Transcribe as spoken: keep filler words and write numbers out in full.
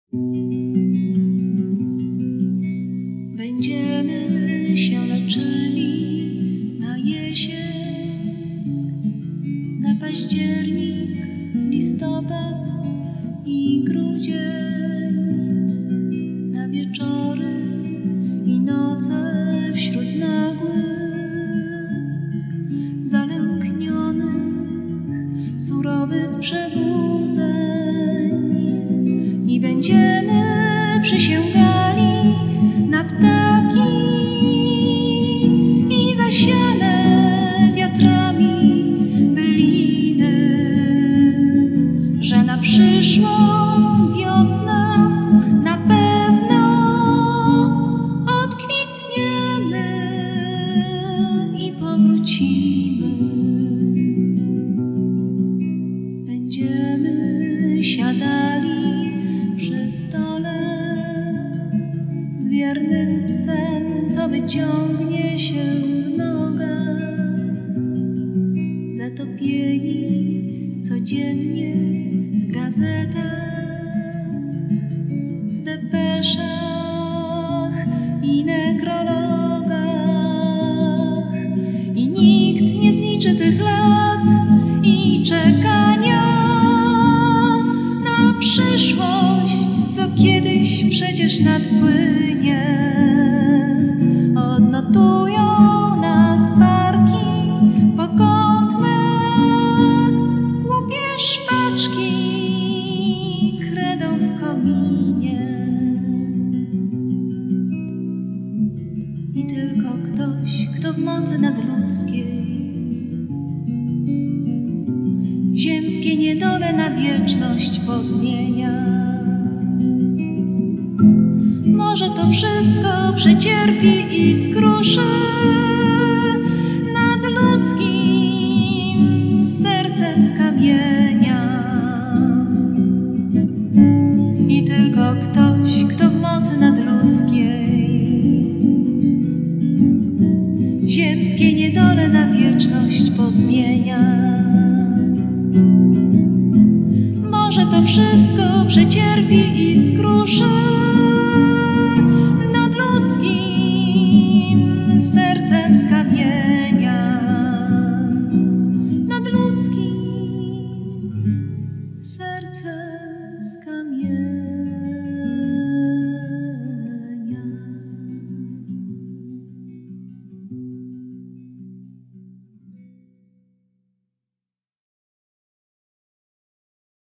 Będziemy się leczyli na jesień, na październik, listopad i grudzień, na wieczory i noce wśród nagłych, zalęknionych, surowych przebudzeń. I będziemy przysięgali na ptaki i zasiane wiatrami byliny, że na przyszłą wiosnę na pewno odkwitniemy i powrócimy. Będziemy siadali przy stole z wiernym psem, co wyciągnie się w nogach, zatopieni codziennie w gazetach, w depeszach i nekrologach. I nikt nie zliczy tych lat i czekania na przyszłość, co kiedyś przecież nadpłynie. Odnotują nas parki pokątne, głupie szpaczki kredą w kominie. I tylko ktoś, kto w mocy nadludzkiej ziemskie niedole na wieczność pozmienia, może to wszystko przecierpi i skruszy nad ludzkim sercem z kamienia. I tylko ktoś, kto w mocy nadludzkiej ziemskie niedole na wieczność pozmienia, może to wszystko przecierpi i